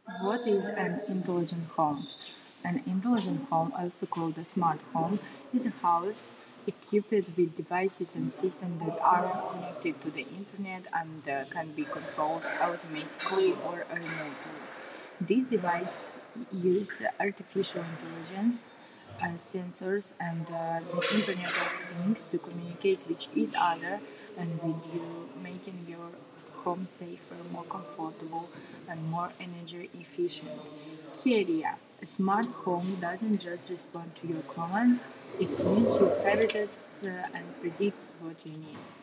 What is an intelligent home? An intelligent home, also called a smart home, is a house equipped with devices and systems that are connected to the internet and can be controlled automatically or remotely. These devices use artificial intelligence, sensors, and the Internet of Things to communicate with each other and with you, making your home safer, more comfortable, and more energy efficient. Key idea: a smart home doesn't just respond to your commands, it reads your habits and predicts what you need.